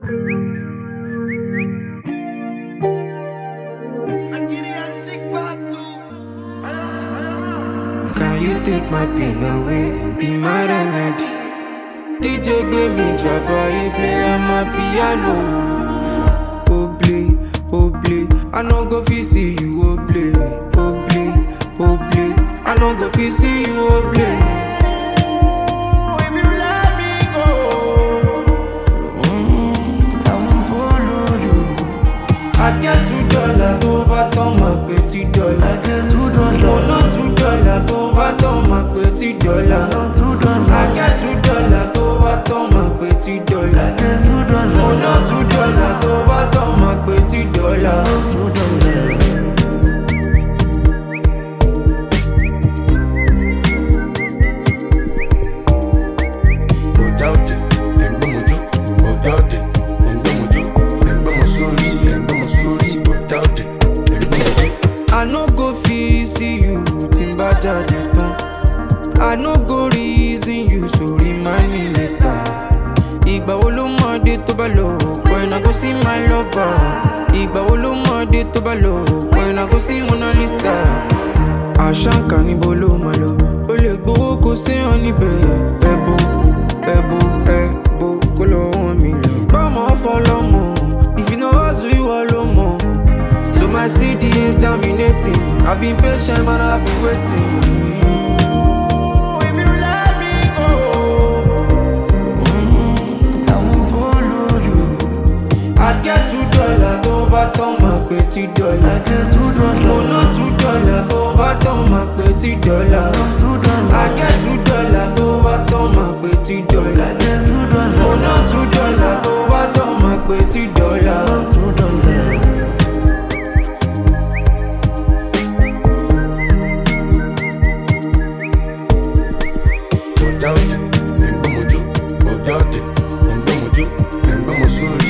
Can you take my pain away? Be my remedy. DJ give me trouble, he play on my piano. Oblé, I no go fit see you oblé. I no go fit see you oblé. If you let me go, I won't follow you. I get $2 over to my petty dollar. I get $2. Oh no $2 over to my petty dollar. No $2. I get $2 over to my petty dollar. I get $2. Oh no $2 over to my petty dollar. No $2. I no go fit see you timba jade tan. I no go reason you, so remind me later. Ìgbà wo ló mọ̀ dé tó bá lọ? When I go see my lover. Ìgbà wo ló mọ̀ dé tó bá lọ? When I go see Mona Lisa. Àṣàǹkà níbo ló máa lọ? O lè gbowó kó séyàn níbẹ̀. Ẹ̀bù kó lọ́wọ́ mi lọ. Bọ́mọ fọlọ́mọ, if you know hustle ìwọ ló mọ̀. So my CD is germinating. I've been patient, man, I've been waiting. If you let me go, I won't follow you. I get $2 over to my petty dollar. I get $2. Oh no $2 over to my petty dollar. No $2. I get $2 over to my petty I dollar. get $2. Oh no $2 over to my petty dollar. No $2. Go doubt it, and go mojo, go doubt it, and go mojo, and go mojo.